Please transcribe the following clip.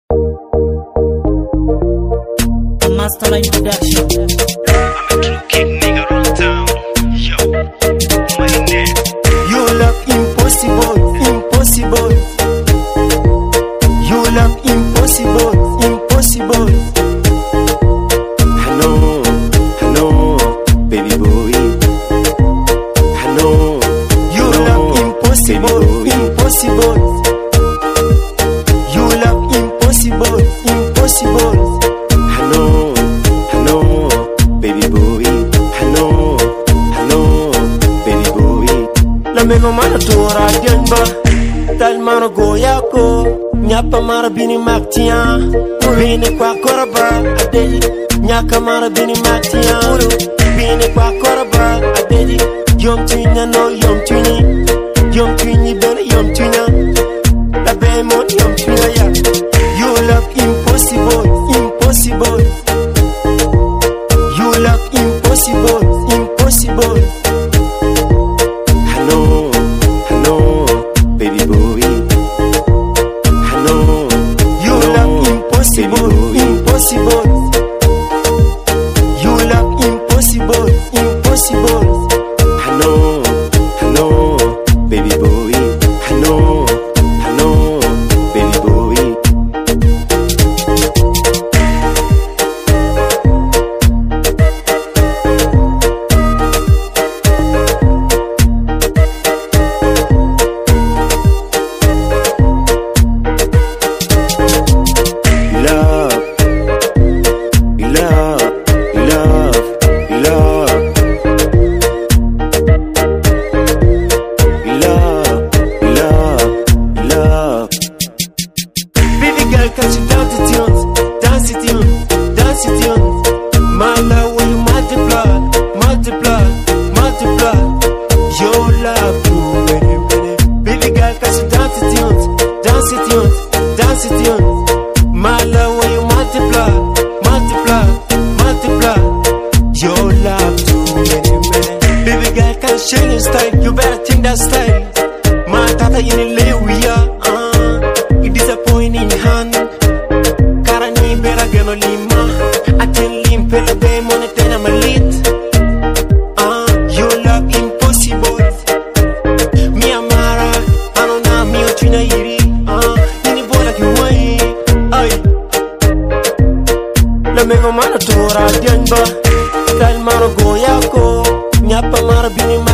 Masterline Production. I'm a true kid nigga on town. Yo, my name. You love impossible, impossible. You love impossible, impossible. I know, baby boy. I know. You love impossible, impossible. You love impossible, impossible. I know, baby boy. I know, baby boy. La mego mano tora denba, tal mano goyako, nyapa mara bini maktia, bini kwa koraba adeli, nyaka mara bini maktia, bini kwa koraba adeli, yom tunya no yom tunyi bene yom tunya, la bemon yom tunya ya. You love impossible, impossible. You love impossible, impossible. I know, baby boy. I know. You love impossible, impossible. You love impossible, impossible. I know, baby boy. I know, baby boy. Cause you dance it on. My love when you multiply. Your love to baby girl, cause you dance it on. My love when you multiply. Your love to baby girl, can change your style. You better think that style. My tata in the lay we are. You disappoint in hand. Lima, I can limp a day money I'm a lit. You love impossible. Me amara, I don't know me or China Yiri. Any boy like you way. La mega mana tora denba. Kal maro goyako. Nyapa mara bini